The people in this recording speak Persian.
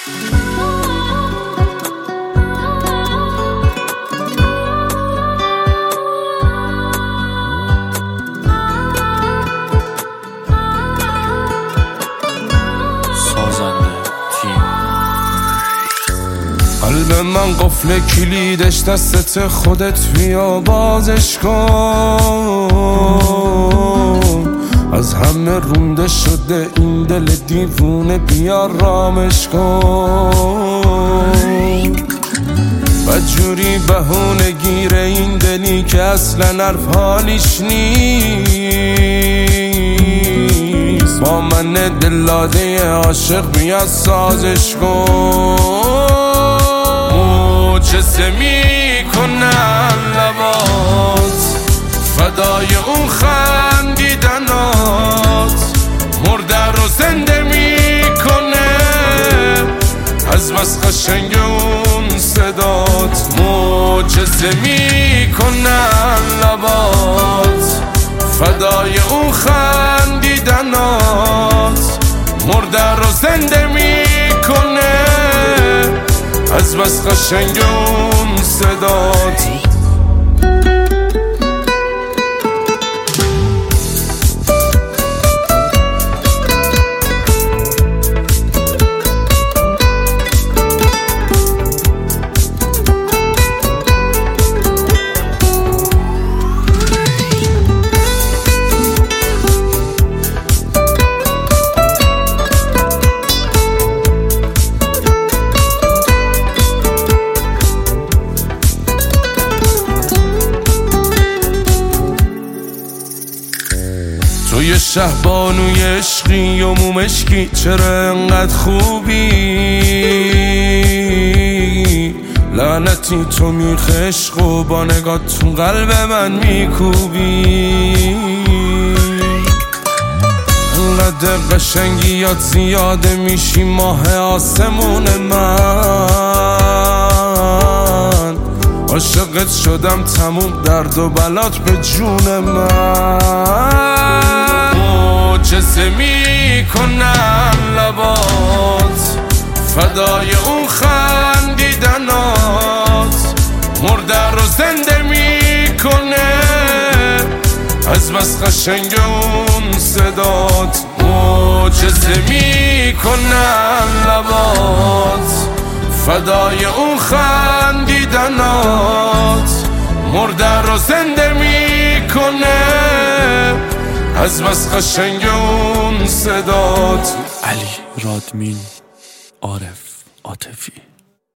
قلب من قفل کلیدش دستت، خودت بیا بازش کن. از همه رونده شده این دل دیوونه، بیا رامش کن. بدجوری بهونه گیره این دلی که اصلا حرف حالیش نیست. با من دلاده عاشق بیا سازش کن. معجزه میکنن لبات، فدای اون خندیدنات. مرده رو زنده میکنه از بس قشنگ اون صدات. معجزه میکنن لبات، فدای اون خندیدنات. مرده رو زنده میکنه از بس قشنگ اون صدات. توی شهبانوی عشقی و مومشکی، چرا انقدر خوبی؟ لعنتی تو میخ عشق و با نگاه تو قلب من میکوبی. انقدر قشنگیات زیاده میشی ماه آسمون من. عاشقت شدم تموم درد و بلات به جون من. معجزه میکنن لبات، فدای اون خندیدنات. مرده رو زنده میکنه از بس قشنگ اون صدات. معجزه میکنن لبات، فدای اون خندیدنات. مرده رو زنده میکنه از بس قشنگ اون صدات. علی رادمین، عارف عاطفی.